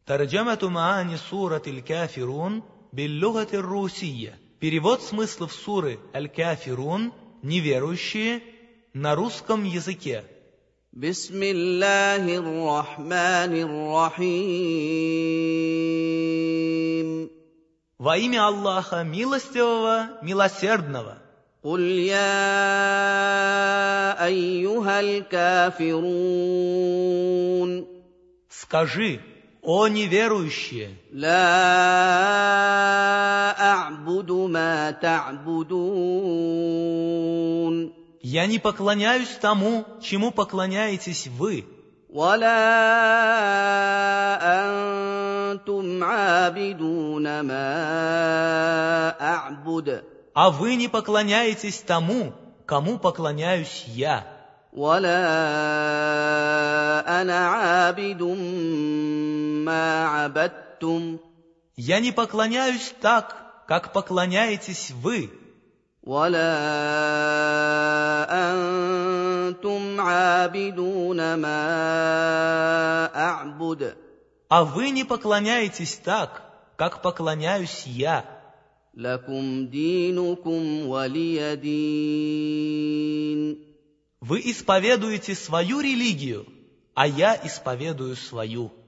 Тарджамату маани сурат аль-Кафирун биль-лугати ар-русия. Перевод смыслов суры Аль-Кафирун, неверующие, на русском языке. Бисмиллахир рахманир рахим. Во имя Аллаха, милостивого, милосердного. قل يا أيها الكافرون. Скажи, о неверующие, لا أعبد ما تعبدون. я не поклоняюсь тому, чему поклоняетесь вы. ولا أنتم عابدون ما أعبد. А вы не поклоняетесь тому, кому поклоняюсь я. ولا أنا عابد ما عبدتم. Я не поклоняюсь так, как поклоняетесь вы. ولا أنتم عابدون ما أعبد. А вы не поклоняетесь так, как поклоняюсь я. لكم دينكم ولي دين. Вы исповедуете свою религию, а я исповедую свою.